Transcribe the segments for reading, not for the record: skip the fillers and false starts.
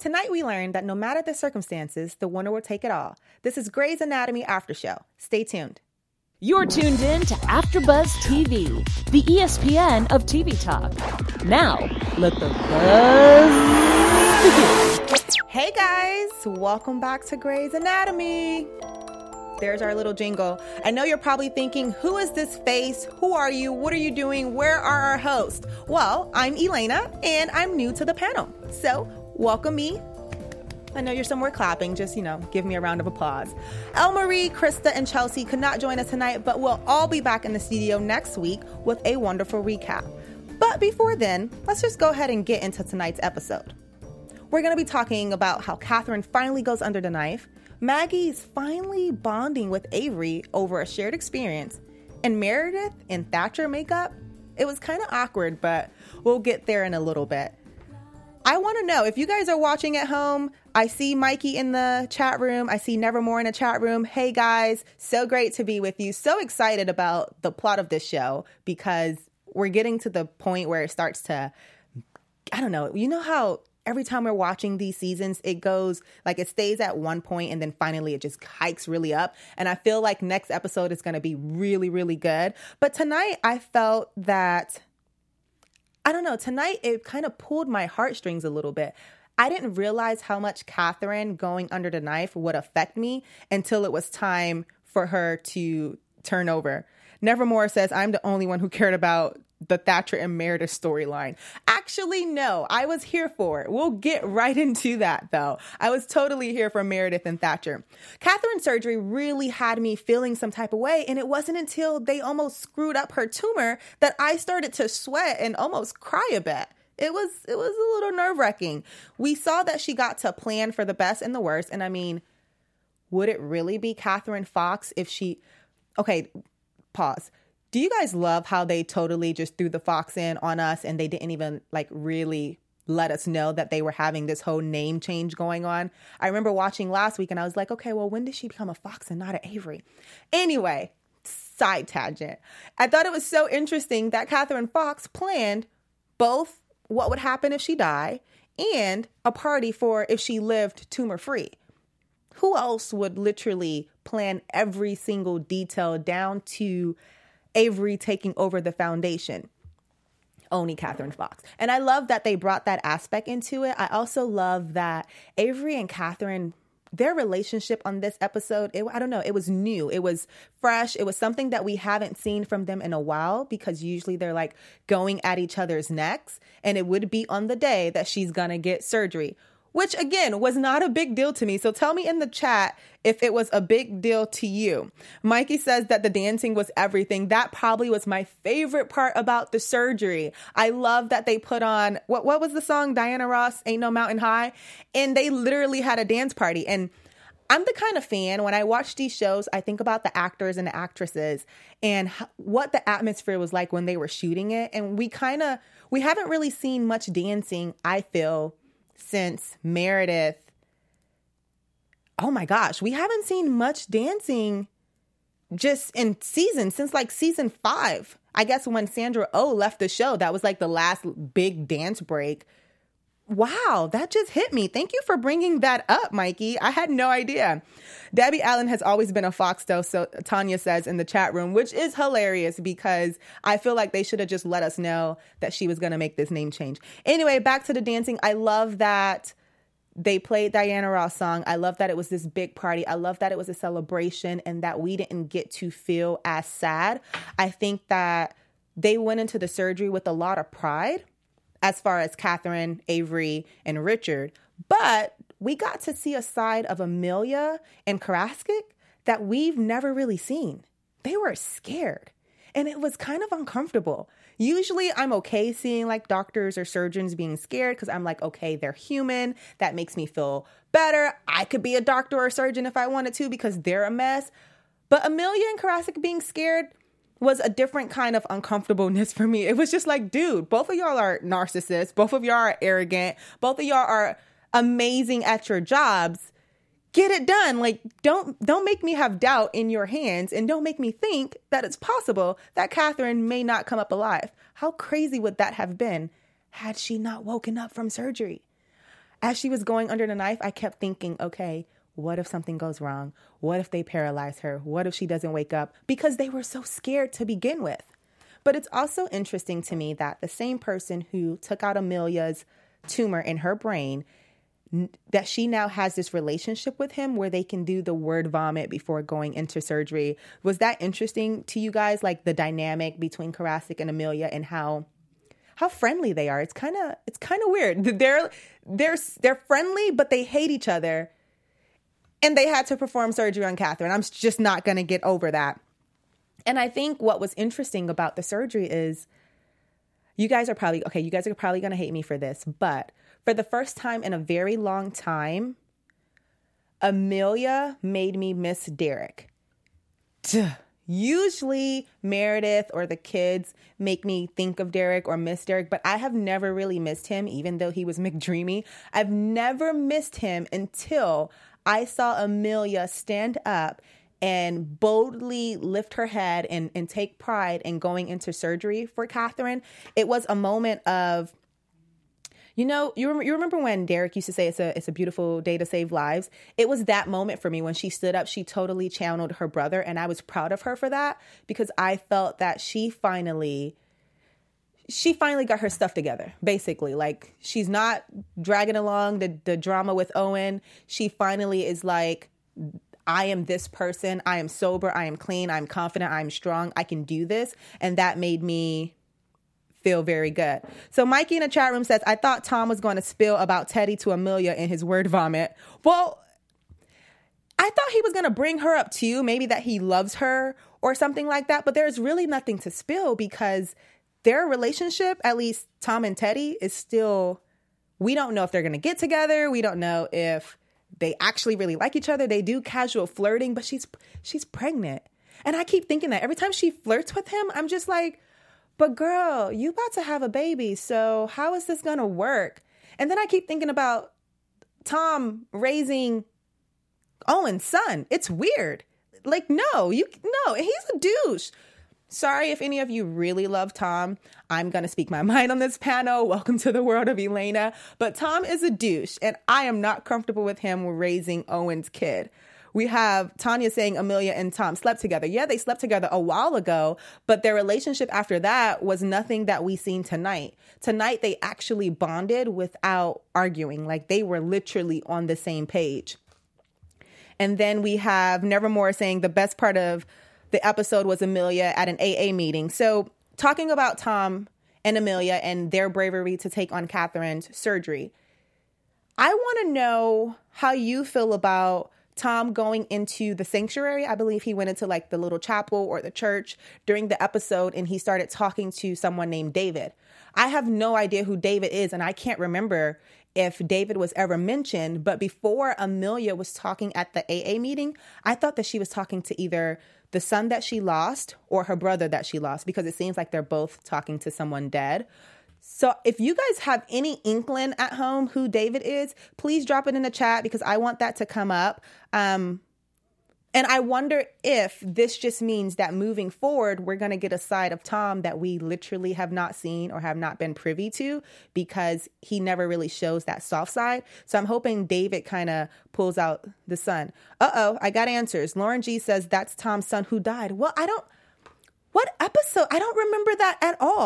Tonight we learned that no matter the circumstances, the winner will take it all. This is Grey's Anatomy After Show. Stay tuned. You're tuned in to AfterBuzz TV, the ESPN of TV talk. Now, let the buzz begin. Hey guys, welcome back to Grey's Anatomy. There's our little jingle. I know you're probably thinking, who is this face? Who are you? What are you doing? Where are our hosts? Well, I'm Elena, and I'm new to the panel. So, welcome me. I know you're somewhere clapping. Just, give me a round of applause. El Marie, Krista, and Chelsea could not join us tonight, but we'll all be back in the studio next week with a wonderful recap. But before then, let's just go ahead and get into tonight's episode. We're going to be talking about how Catherine finally goes under the knife, Maggie's finally bonding with Avery over a shared experience, and Meredith and Thatcher makeup. It was kind of awkward, but we'll get there in a little bit. I want to know, if you guys are watching at home, I see Mikey in the chat room. I see Nevermore in the chat room. Hey guys, so great to be with you. So excited about the plot of this show because we're getting to the point where it starts to, I don't know, you know how every time we're watching these seasons, it goes like it stays at one point and then finally it just hikes really up. And I feel like next episode is going to be really, really good. But tonight I felt that, I don't know, tonight it kind of pulled my heartstrings a little bit. I didn't realize how much Catherine going under the knife would affect me until it was time for her to turn over. Nevermore says, I'm the only one who cared about the Thatcher and Meredith storyline. Actually, no, I was here for it. We'll get right into that, though. I was totally here for Meredith and Thatcher. Catherine's surgery really had me feeling some type of way, and it wasn't until they almost screwed up her tumor that I started to sweat and almost cry a bit. It was a little nerve-wracking. We saw that she got to plan for the best and the worst, and I mean, would it really be Catherine Fox if she... Okay, pause. Do you guys love how they totally just threw the Fox in on us and they didn't even really let us know that they were having this whole name change going on? I remember watching last week and I was like, okay, well, when did she become a Fox and not an Avery? Anyway, side tangent. I thought it was so interesting that Catherine Fox planned both what would happen if she died and a party for if she lived tumor-free. Who else would literally plan every single detail down to Avery taking over the foundation? Only Catherine Fox. And I love that they brought that aspect into it. I also love that Avery and Catherine, their relationship on this episode, I don't know, it was new. It was fresh. It was something that we haven't seen from them in a while because usually they're going at each other's necks. And it would be on the day that she's gonna get surgery, which again was not a big deal to me. So tell me in the chat if it was a big deal to you. Mikey says that the dancing was everything. That probably was my favorite part about the surgery. I love that they put on, what was the song? Diana Ross, Ain't No Mountain High. And they literally had a dance party. And I'm the kind of fan, when I watch these shows, I think about the actors and the actresses and what the atmosphere was like when they were shooting it. And we haven't really seen much dancing, I feel, since Meredith. Oh my gosh, we haven't seen much dancing just in seasons since season 5. I guess when Sandra Oh left the show, that was the last big dance break. Wow, that just hit me. Thank you for bringing that up, Mikey. I had no idea. Debbie Allen has always been a Fox, though, so Tanya says in the chat room, which is hilarious because I feel like they should have just let us know that she was going to make this name change. Anyway, back to the dancing. I love that they played Diana Ross song. I love that it was this big party. I love that it was a celebration and that we didn't get to feel as sad. I think that they went into the surgery with a lot of pride as far as Catherine, Avery, and Richard. But we got to see a side of Amelia and Karasik that we've never really seen. They were scared. And it was kind of uncomfortable. Usually I'm okay seeing doctors or surgeons being scared because I'm okay, they're human. That makes me feel better. I could be a doctor or a surgeon if I wanted to because they're a mess. But Amelia and Karasik being scared was a different kind of uncomfortableness for me. It was just dude, both of y'all are narcissists. Both of y'all are arrogant. Both of y'all are amazing at your jobs. Get it done. Don't make me have doubt in your hands and don't make me think that it's possible that Catherine may not come up alive. How crazy would that have been had she not woken up from surgery? as she was going under the knife, I kept thinking, okay, what if something goes wrong? What if they paralyze her? What if she doesn't wake up? Because they were so scared to begin with. But it's also interesting to me that the same person who took out Amelia's tumor in her brain, that she now has this relationship with him where they can do the word vomit before going into surgery. Was that interesting to you guys? Like the dynamic between Karasik and Amelia and how friendly they are. It's kind of weird. They're friendly, but they hate each other. And they had to perform surgery on Catherine. I'm just not going to get over that. And I think what was interesting about the surgery is you guys are probably going to hate me for this, but for the first time in a very long time, Amelia made me miss Derek. Usually Meredith or the kids make me think of Derek or miss Derek, but I have never really missed him, even though he was McDreamy. I've never missed him until I saw Amelia stand up and boldly lift her head and take pride in going into surgery for Catherine. It was a moment of, you remember when Derek used to say it's a beautiful day to save lives? It was that moment for me when she stood up. She totally channeled her brother, and I was proud of her for that because I felt that she finally got her stuff together, basically. Like, she's not dragging along the drama with Owen. She finally is like, I am this person. I am sober. I am clean. I'm confident. I'm strong. I can do this. And that made me feel very good. So Mikey in the chat room says, I thought Tom was going to spill about Teddy to Amelia in his word vomit. Well, I thought he was going to bring her up too, maybe that he loves her or something like that. But there's really nothing to spill because their relationship, at least Tom and Teddy, is still, we don't know if they're going to get together. We don't know if they actually really like each other. They do casual flirting, but she's pregnant. And I keep thinking that every time she flirts with him, I'm just like, but girl, you about to have a baby. So how is this going to work? And then I keep thinking about Tom raising Owen's son. It's weird. Like, no, he's a douche. Sorry if any of you really love Tom. I'm going to speak my mind on this panel. Welcome to the world of Elena. But Tom is a douche, and I am not comfortable with him raising Owen's kid. We have Tanya saying Amelia and Tom slept together. Yeah, they slept together a while ago, but their relationship after that was nothing that we seen tonight. Tonight, they actually bonded without arguing. Like, they were literally on the same page. And then we have Nevermore saying the best part of the episode was Amelia at an AA meeting. So talking about Tom and Amelia and their bravery to take on Catherine's surgery, I want to know how you feel about Tom going into the sanctuary. I believe he went into like the little chapel or the church during the episode, and he started talking to someone named David. I have no idea who David is, and I can't remember if David was ever mentioned. But before Amelia was talking at the AA meeting, I thought that she was talking to either the son that she lost or her brother that she lost, because it seems like they're both talking to someone dead. So if you guys have any inkling at home who David is, please drop it in the chat because I want that to come up. And I wonder if this just means that moving forward, we're going to get a side of Tom that we literally have not seen or have not been privy to, because he never really shows that soft side. So I'm hoping David kind of pulls out the son. I got answers. Lauren G says that's Tom's son who died. Well, what episode? I don't remember that at all.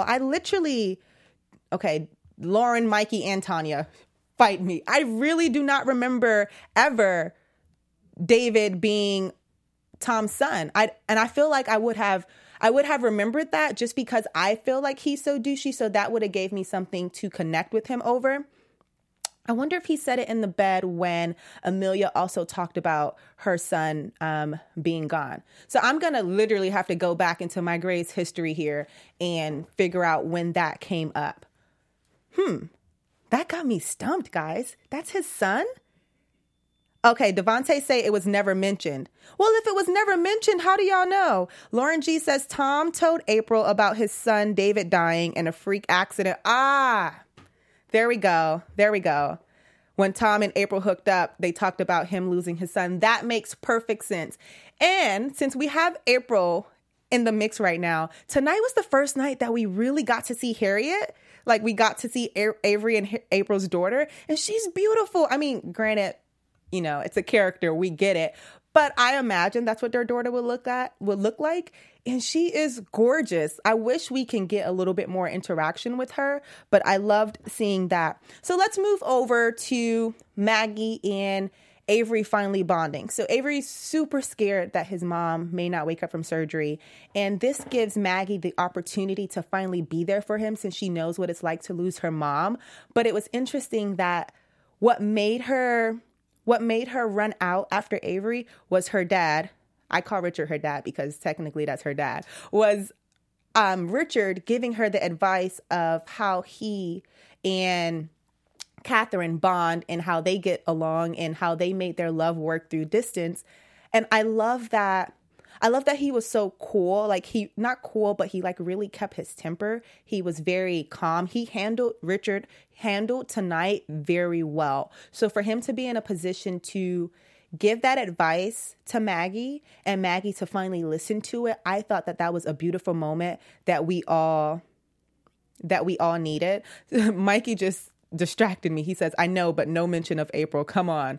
Okay, Lauren, Mikey, and Tanya, fight me. I really do not remember ever David being Tom's son. I feel like I would have remembered that just because I feel like he's so douchey. So that would have gave me something to connect with him over. I wonder if he said it in the bed when Amelia also talked about her son being gone. So I'm going to literally have to go back into my Grey's history here and figure out when that came up. That got me stumped, guys. That's his son? Okay, Devontae say it was never mentioned. Well, if it was never mentioned, how do y'all know? Lauren G says Tom told April about his son David dying in a freak accident. There we go. When Tom and April hooked up, they talked about him losing his son. That makes perfect sense. And since we have April in the mix right now. Tonight was the first night that we really got to see Harriet. Like, we got to see Avery and April's daughter, and she's beautiful. I mean, granted, you know, it's a character, we get it, but I imagine that's what their daughter would look like. And she is gorgeous. I wish we can get a little bit more interaction with her, but I loved seeing that. So let's move over to Maggie and Avery finally bonding. So Avery's super scared that his mom may not wake up from surgery. And this gives Maggie the opportunity to finally be there for him, since she knows what it's like to lose her mom. But it was interesting that what made her run out after Avery was her dad. I call Richard her dad because technically that's her dad. Was Richard giving her the advice of how he and Catherine bond and how they get along and how they made their love work through distance. And I love that. I love that he was so cool. Like, he, not cool, but he like really kept his temper. He was very calm. Richard handled tonight very well. So for him to be in a position to give that advice to Maggie and Maggie to finally listen to it, I thought that was a beautiful moment that we all needed. Mikey just distracted me. He says, I know, but no mention of April. Come on.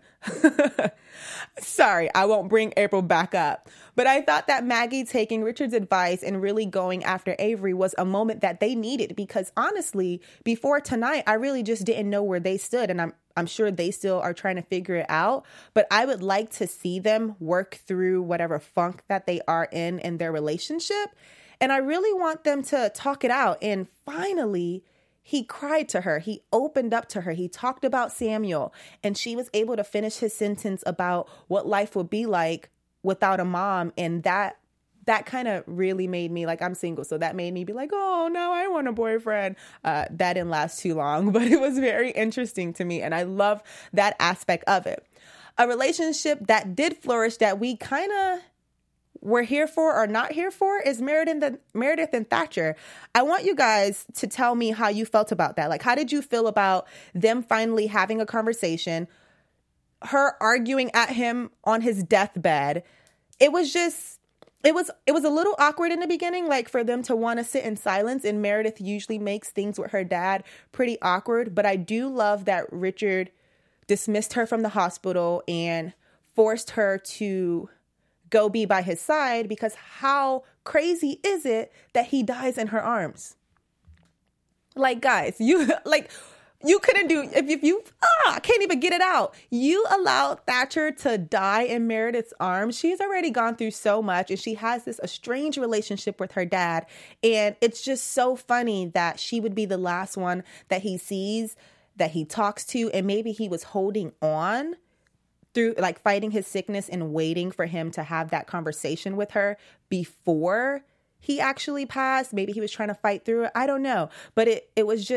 Sorry, I won't bring April back up. But I thought that Maggie taking Richard's advice and really going after Avery was a moment that they needed, because honestly, before tonight, I really just didn't know where they stood. And I'm sure they still are trying to figure it out. But I would like to see them work through whatever funk that they are in their relationship. And I really want them to talk it out. And finally, he cried to her. He opened up to her. He talked about Samuel, and she was able to finish his sentence about what life would be like without a mom. And that kind of really made me, like, I'm single, so that made me be like, oh, no, I want a boyfriend. That didn't last too long, but it was very interesting to me. And I love that aspect of it. A relationship that did flourish that we kind of were here for or not here for is Meredith and Thatcher. I want you guys to tell me how you felt about that. Like, how did you feel about them finally having a conversation, her arguing at him on his deathbed? It was a little awkward in the beginning, like for them to want to sit in silence, and Meredith usually makes things with her dad pretty awkward. But I do love that Richard dismissed her from the hospital and forced her to go be by his side, because how crazy is it that he dies in her arms? Like, guys, you couldn't do, if you can't even get it out. You allowed Thatcher to die in Meredith's arms. She's already gone through so much, and she has this estranged relationship with her dad. And it's just so funny that she would be the last one that he sees, that he talks to, and maybe he was holding on through, like, fighting his sickness and waiting for him to have that conversation with her before he actually passed. Maybe he was trying to fight through it. I don't know. But it was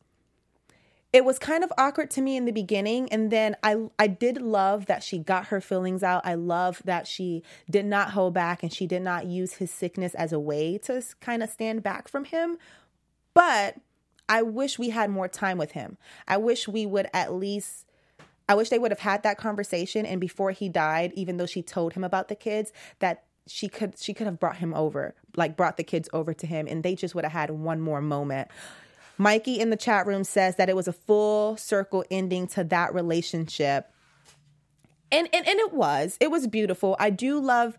kind of awkward to me in the beginning. And then I did love that she got her feelings out. I love that she did not hold back and she did not use his sickness as a way to kind of stand back from him. But I wish we had more time with him. I wish they would have had that conversation. And before he died, even though she told him about the kids, that she could have brought him over, like brought the kids over to him, and they just would have had one more moment. Mikey in the chat room says that it was a full circle ending to that relationship. And it was beautiful. I do love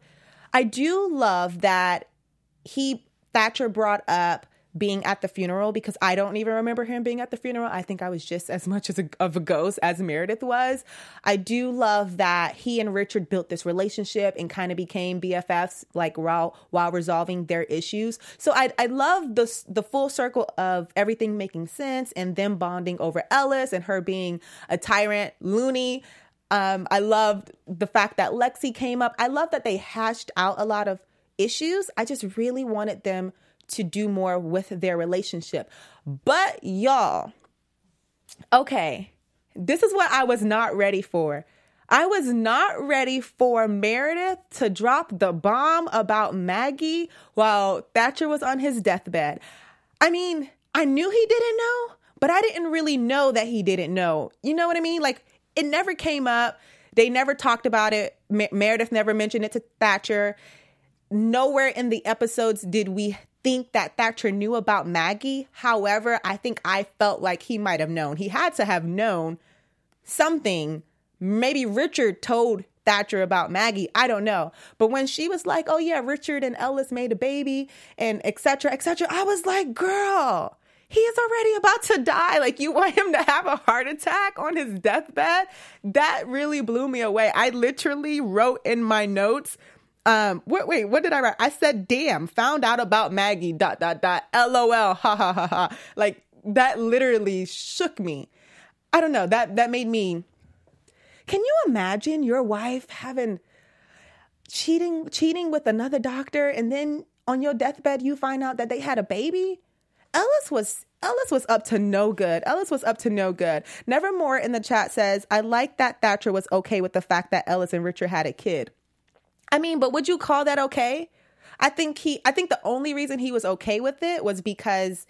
that Thatcher brought up being at the funeral, because I don't even remember him being at the funeral. I think I was just as much of a ghost as Meredith was. I do love that he and Richard built this relationship and kind of became BFFs, like while resolving their issues. So I love the full circle of everything making sense and them bonding over Ellis and her being a tyrant loony. I loved the fact that Lexi came up. I love that they hashed out a lot of issues. I just really wanted them to do more with their relationship. But y'all, okay, this is what I was not ready for. I was not ready for Meredith to drop the bomb about Maggie while Thatcher was on his deathbed. I mean, I knew he didn't know, but I didn't really know that he didn't know. You know what I mean? Like, it never came up. They never talked about it. Meredith never mentioned it to Thatcher. nowhere in the episodes did we think that Thatcher knew about Maggie. However, I think I felt like he might have known. He had to have known something. Maybe Richard told Thatcher about Maggie. I don't know. But when she was like, oh yeah, Richard and Ellis made a baby and et cetera, I was like, girl, he is already about to die. Like, you want him to have a heart attack on his deathbed? That really blew me away. I literally wrote in my notes, wait, what did I write? I said, damn, found out about Maggie, ... LOL, ha ha ha ha. Like, that literally shook me. I don't know, that made me, can you imagine your wife having cheating with another doctor, and then on your deathbed, you find out that they had a baby? Ellis was up to no good. Nevermore in the chat says, I like that Thatcher was okay with the fact that Ellis and Richard had a kid. I mean, but would you call that okay? I think the only reason he was okay with it was because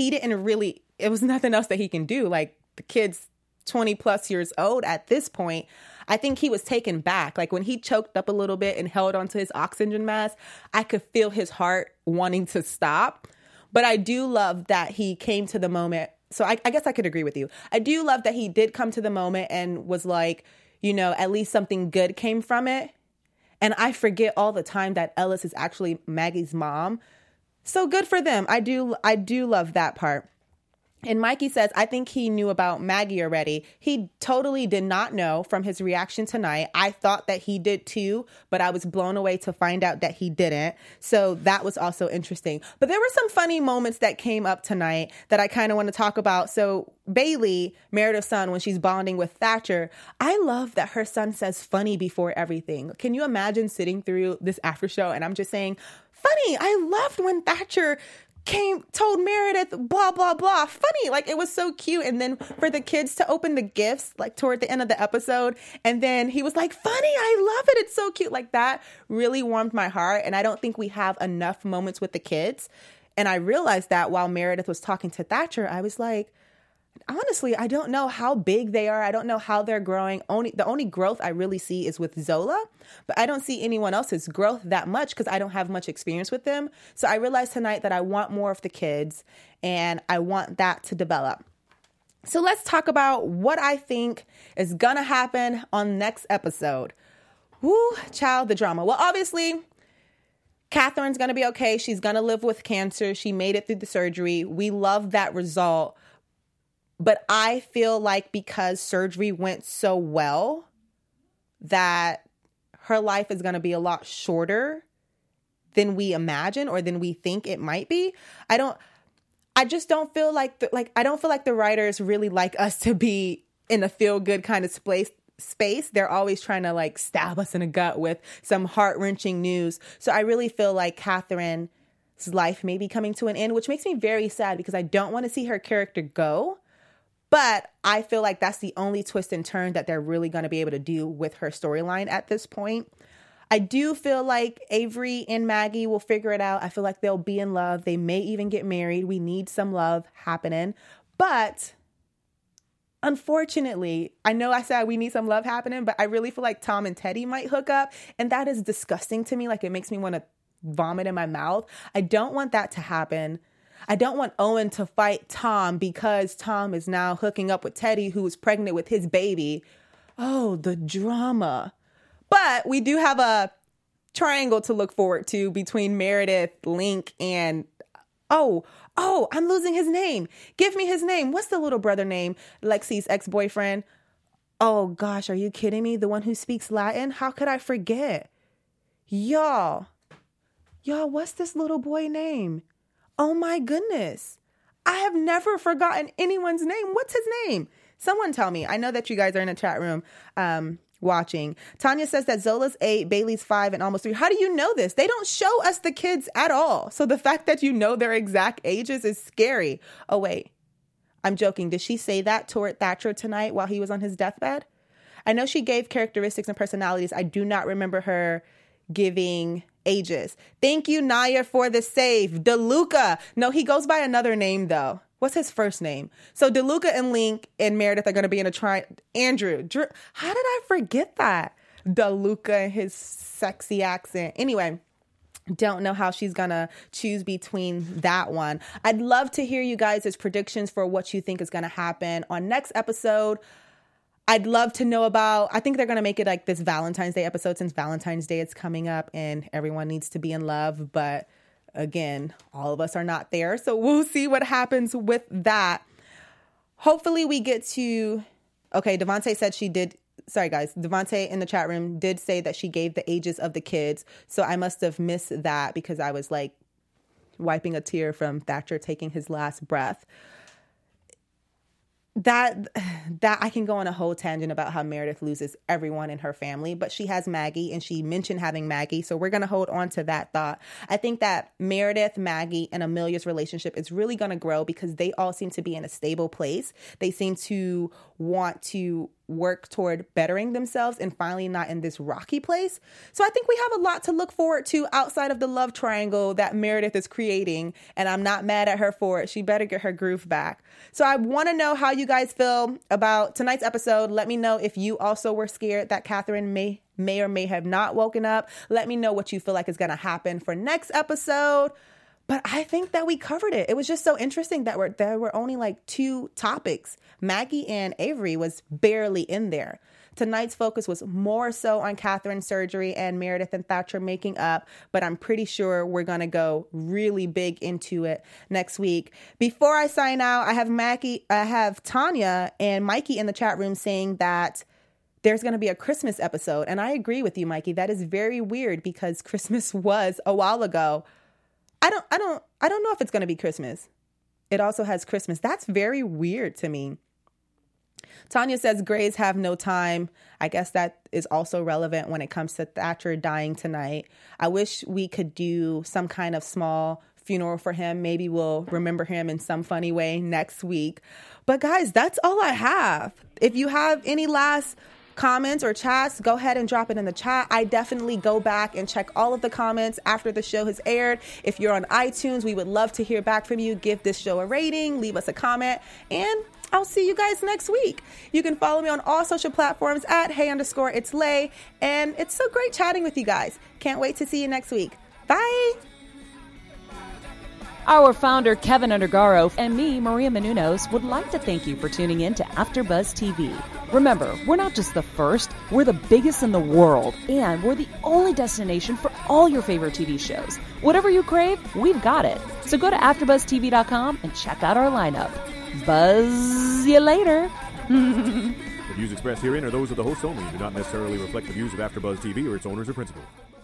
it was nothing else that he can do. Like, the kid's 20 plus years old at this point. I think he was taken back. Like, when he choked up a little bit and held onto his oxygen mask, I could feel his heart wanting to stop. But I do love that he came to the moment. So I guess I could agree with you. I do love that he did come to the moment and was like, at least something good came from it. And I forget all the time that Ellis is actually Maggie's mom. So good for them. I do love that part. And Mikey says, I think he knew about Maggie already. He totally did not know from his reaction tonight. I thought that he did too, but I was blown away to find out that he didn't. So that was also interesting. But there were some funny moments that came up tonight that I kind of want to talk about. So Bailey, Meredith's son, when she's bonding with Thatcher, I love that her son says funny before everything. Can you imagine sitting through this after show and I'm just saying, funny? I loved when Thatcher told Meredith, blah, blah, blah. Funny. Like, it was so cute. And then for the kids to open the gifts, like, toward the end of the episode, and then he was like, funny, I love it. It's so cute. Like, that really warmed my heart. And I don't think we have enough moments with the kids. And I realized that while Meredith was talking to Thatcher, I was like, honestly, I don't know how big they are. I don't know how they're growing. The only growth I really see is with Zola, but I don't see anyone else's growth that much because I don't have much experience with them. So I realized tonight that I want more of the kids and I want that to develop. So let's talk about what I think is going to happen on next episode. Woo, child, the drama. Well, obviously, Catherine's going to be okay. She's going to live with cancer. She made it through the surgery. We love that result. But I feel like because surgery went so well that her life is going to be a lot shorter than we imagine or than we think it might be. I just don't feel like I don't feel like the writers really like us to be in a feel good kind of space. They're always trying to like stab us in the gut with some heart-wrenching news. So I really feel like Catherine's life may be coming to an end, which makes me very sad because I don't want to see her character go. But I feel like that's the only twist and turn that they're really going to be able to do with her storyline at this point. I do feel like Avery and Maggie will figure it out. I feel like they'll be in love. They may even get married. We need some love happening. But unfortunately, I know I said we need some love happening, but I really feel like Tom and Teddy might hook up. And that is disgusting to me. Like, it makes me want to vomit in my mouth. I don't want that to happen. I don't want Owen to fight Tom because Tom is now hooking up with Teddy, who is pregnant with his baby. Oh, the drama. But we do have a triangle to look forward to between Meredith, Link, and I'm losing his name. Give me his name. What's the little brother name? Lexi's ex-boyfriend. Oh gosh, are you kidding me? The one who speaks Latin? How could I forget? Y'all, what's this little boy name? Oh my goodness. I have never forgotten anyone's name. What's his name? Someone tell me. I know that you guys are in the chat room watching. Tanya says that Zola's 8, Bailey's 5, and almost 3. How do you know this? They don't show us the kids at all. So the fact that you know their exact ages is scary. Oh, wait. I'm joking. Did she say that toward Thatcher tonight while he was on his deathbed? I know she gave characteristics and personalities. I do not remember her giving ages. Thank you, Naya, for the save. DeLuca. No, he goes by another name, though. What's his first name? So DeLuca and Link and Meredith are going to be in a Andrew. How did I forget that? DeLuca and his sexy accent. Anyway, Don't know how she's going to choose between that one. I'd love to hear you guys' predictions for what you think is going to happen on next episode. I'd love to know about, I think they're going to make it like this Valentine's Day episode since Valentine's Day is coming up and everyone needs to be in love. But again, all of us are not there. So we'll see what happens with that. Hopefully we get to, okay, Devontae said she did. Sorry, guys. Devontae in the chat room did say that she gave the ages of the kids. So I must have missed that because I was like wiping a tear from Thatcher taking his last breath. That I can go on a whole tangent about how Meredith loses everyone in her family, but she has Maggie and she mentioned having Maggie. So we're going to hold on to that thought. I think that Meredith, Maggie, and Amelia's relationship is really going to grow because they all seem to be in a stable place. They seem to want to work toward bettering themselves and finally not in this rocky place. So I think we have a lot to look forward to outside of the love triangle that Meredith is creating, and I'm not mad at her for it. She better get her groove back. So I want to know how you guys feel about tonight's episode. Let me know if you also were scared that Catherine may or may have not woken up. Let me know what you feel like is going to happen for next episode. But I think that we covered it. It was just so interesting that there were only like 2 topics. Maggie and Avery was barely in there. Tonight's focus was more so on Catherine's surgery and Meredith and Thatcher making up, but I'm pretty sure we're going to go really big into it next week. Before I sign out, I have Tanya and Mikey in the chat room saying that there's going to be a Christmas episode. And I agree with you, Mikey. That is very weird because Christmas was a while ago. I don't know if it's going to be Christmas. It also has Christmas. That's very weird to me. Tanya says Grays have no time. I guess that is also relevant when it comes to Thatcher dying tonight. I wish we could do some kind of small funeral for him. Maybe we'll remember him in some funny way next week. But guys, that's all I have. If you have any last comments or chats, go ahead and drop it in the chat. I definitely go back and check all of the comments after the show has aired. If you're on iTunes, we would love to hear back from you. Give this show a rating, leave us a comment, and I'll see you guys next week. You can follow me on all social platforms at hey_it's_lay. And it's so great chatting with you guys. Can't wait to see you next week. Bye. Our founder, Kevin Undergaro, and me, Maria Menounos, would like to thank you for tuning in to AfterBuzz TV. Remember, we're not just the first, we're the biggest in the world, and we're the only destination for all your favorite TV shows. Whatever you crave, we've got it. So go to AfterBuzzTV.com and check out our lineup. Buzz you later. The views expressed herein are those of the hosts only and do not necessarily reflect the views of AfterBuzz TV or its owners or principals.